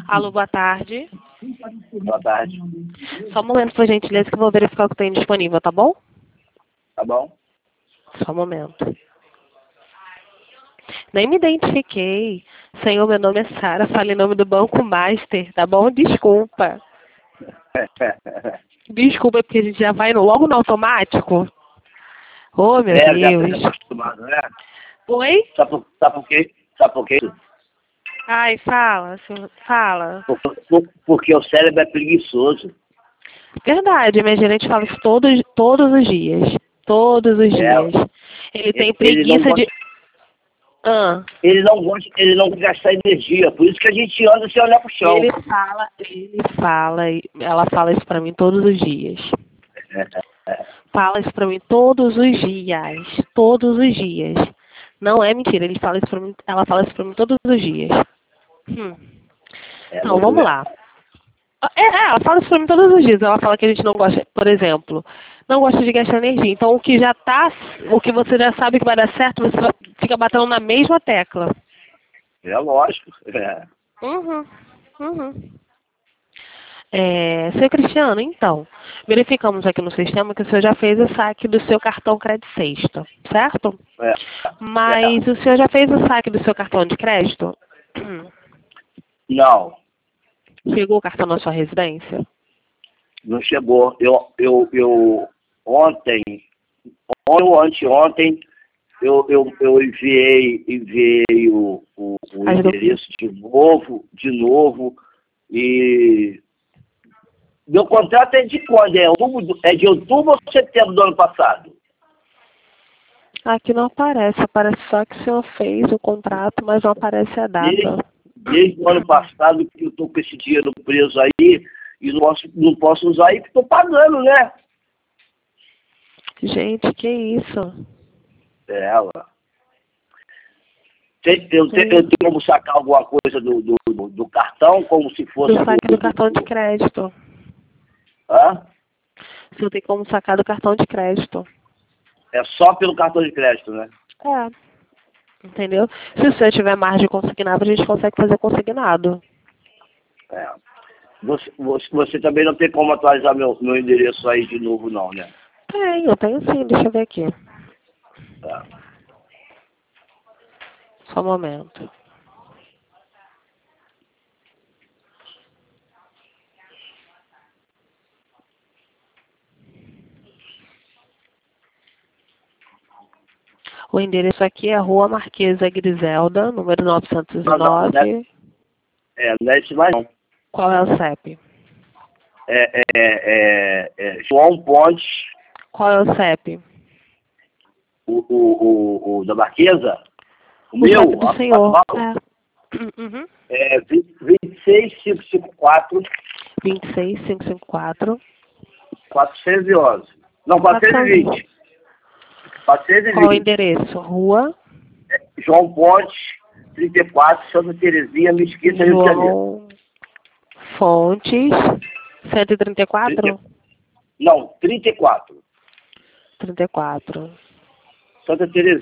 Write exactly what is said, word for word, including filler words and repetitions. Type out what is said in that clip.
Alô, boa tarde. Boa tarde. Só um momento, por gentileza, que eu vou verificar o que tem disponível, tá bom? Tá bom? Só um momento. Nem me identifiquei. Senhor, meu nome é Sara, falei em nome do Banco Master, tá bom? Desculpa. Desculpa, porque a gente já vai no- logo no automático. Oh, meu É, já tá Deus. acostumado, né? Oi? Sabe por, sabe por quê? Sabe por quê? Ai, fala, senhor, fala. Por- por- porque o cérebro é preguiçoso. Verdade, minha gerente fala isso todos, todos os dias. Todos os É, dias. Ele tem ele não preguiça gosta, de... Ah, ele não gosta, ele não quer gastar energia. Por isso que a gente anda sem olhar pro chão. ele fala, ele fala, e ela fala isso pra mim todos os dias. Fala isso pra mim todos os dias. Todos os dias. Não é mentira, ele fala isso pra mim, ela fala isso pra mim todos os dias. Hum. É, Então, muito vamos bem. lá. É, é, ela fala isso pra mim todos os dias. Ela fala que a gente não gosta, por exemplo, não gosta de gastar energia. Então, o que já tá, o que você já sabe que vai dar certo, você vai- fica batendo na mesma tecla. É lógico. É. Uhum, uhum. É, seu Cristiano, então, verificamos aqui no sistema que o senhor já fez o saque do seu cartão crédito sexta, certo? É. Mas É. o senhor já fez o saque do seu cartão de crédito? Não, Chegou o cartão na sua residência? não chegou. Eu, eu, eu ontem, ontem ou anteontem, eu, eu, eu enviei, enviei o, o, o As do- endereço de novo, de novo, e meu contrato é de quando? É, outubro, é de outubro ou setembro do ano passado? Aqui não aparece, aparece só que o senhor fez o contrato, mas não aparece a Desde, data. desde o ano passado que eu estou com esse dinheiro preso aí, e não posso, não posso usar aí, porque estou pagando, né? Gente, que isso? É, ela. Tem, eu, tenho, eu tenho como sacar alguma coisa do, do, do, do cartão, como se fosse Do saque do do, cartão de do, crédito. hã? O senhor tem como sacar do cartão de crédito. É só pelo cartão de crédito, né? É. Entendeu? Se o senhor tiver margem consignado, a gente consegue fazer consignado. É. Você, você, você também não tem como atualizar meu, meu endereço aí de novo, não, né? Tenho, tenho sim, deixa eu ver aqui. Tá. Só um momento. O endereço aqui é Rua Marquesa Griselda, número novecentos e Não, não, não é, nove. é, não é esse mais não. Qual é o C E P? É, é, é, é João Pontes, Qual é o C E P? o, o, o, o da Marquesa, o, O meu, C E P do senhor. atual, É. Uhum. é vinte e seis, quinhentos e cinquenta e quatro, vinte e seis, quinhentos e cinquenta e quatro. quatrocentos e onze. Não, quatrocentos e vinte. quatrocentos e Qual é o vinte. endereço? Rua João Pontes, trinta e quatro, Santa Terezinha, Mesquita, Rio de Janeiro. João Fontes, cento e trinta e quatro? Não, trinta e quatro. trinta e quatro. Santa Terezinha.